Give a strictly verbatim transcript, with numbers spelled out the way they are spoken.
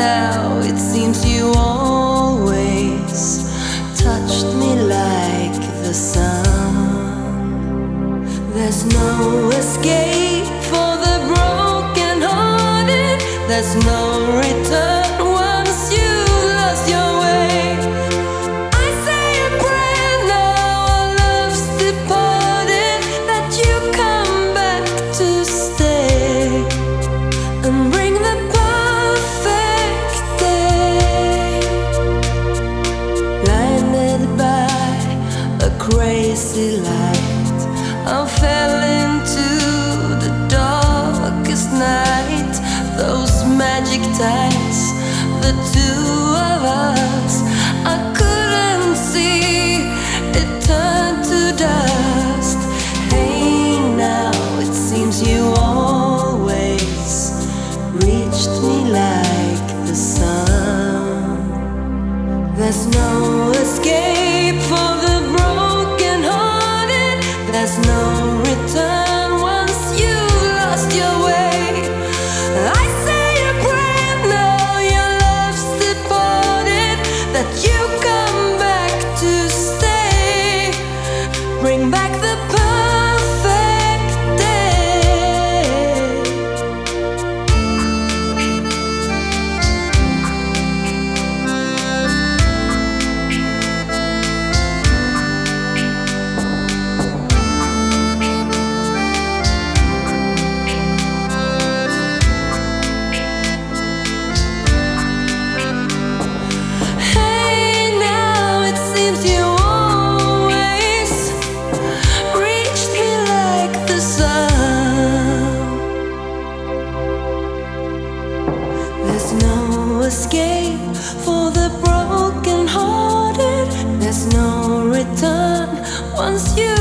now it seems you always touched me like the sun. There's no escape for the broken hearted. There's no return once you lost your way. I say a prayer now, our love's departed, that you come back to stay and bring the perfect day. Blinded by a crazy light, I fell into the darkest night. Those magic times, the two of us, I couldn't see, it turned to dust. Hey, now it seems you always reached me like the sun. There's no escape for the broken hearted. There's no return once you lost your way. I say a prayer now, your love's departed, that you come back to stay, bring back the perfect day. Hey, now it seems you always reached me like the sun. There's no escape for the broken hearted. There's no return once you